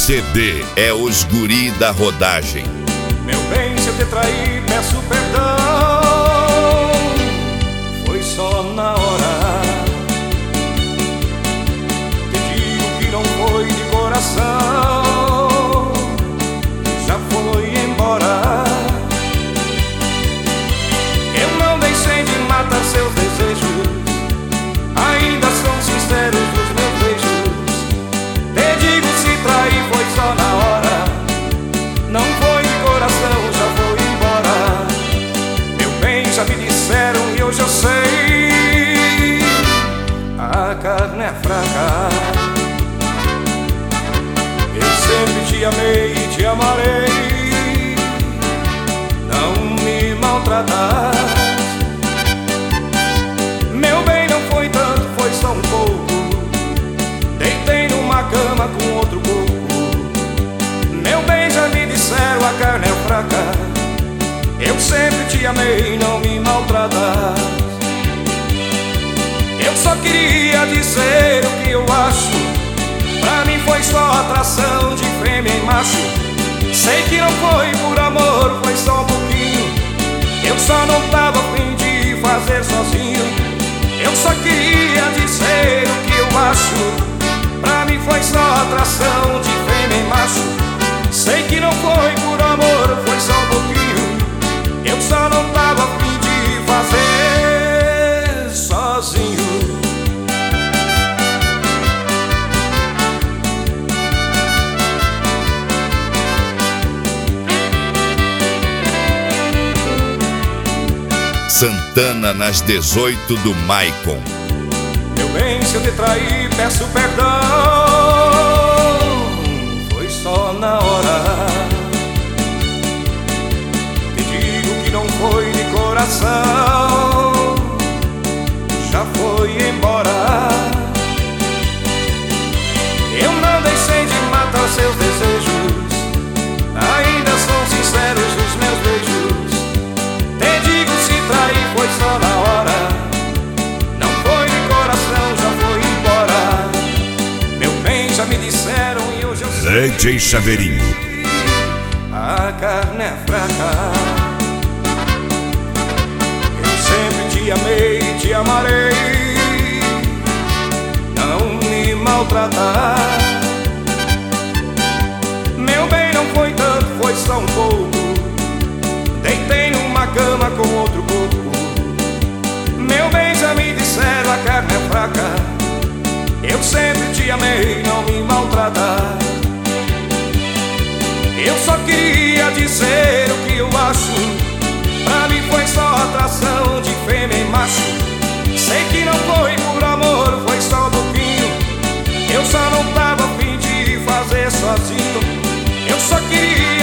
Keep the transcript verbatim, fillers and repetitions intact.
C D é os guri da rodagem. Meu bem, se eu te traí, peço perdão. Foi só na hora. Te digo que não foi de coração, já foi embora. Eu não deixei de matar seus desejos, ainda são sinceros os meus beijos. Te digo, se trair foi só na hora, não foi de coração, já foi embora. Meu bem, já me disseram e hoje eu sei, a carne é fraca. Eu sempre te amei e te amarei, não me maltratar. Meu bem, não foi tanto, foi só um pouco. Deitei numa cama com outro corpo. Meu bem, já me disseram, a carne é fraca. Eu sempre te amei, não me maltratar. Eu só queria dizer o que eu acho. Pra mim foi só atração de fêmea e macho. Sei que não foi por amor, foi só um pouquinho. Eu só não tava a fim de fazer sozinho. Eu só queria dizer o que eu acho. Pra mim foi só atração de fêmea e macho. Sei que não foi por amor, foi só um pouquinho. Eu só não tava a fim de fazer sozinho. Santana nas dezoito do Maicon. Meu bem, se eu te traí, peço perdão. Foi só na hora. Te digo que não foi de coração, já foi embora. Eu não deixei de matar seus desejos, ainda são sinceros os meus beijos. Te digo, se trair foi só na hora, não foi de coração, já foi embora. Meu bem, já me disseram e hoje eu sei, D J Chaveirinho. a carne é fraca. Eu sempre te amei e te amarei, não me maltratar. Meu bem, não foi tanto, foi só um pouco. Deitei numa cama com outro corpo. Meu bem, já me disseram, a carne é fraca. Eu sempre te amei, não me maltratar. Eu só queria dizer o que eu acho. Pra mim foi só atração de fêmea e macho. Sei que não foi por amor, foi só um pouquinho. Eu só não tava a fim de fazer sozinho. Eu só queria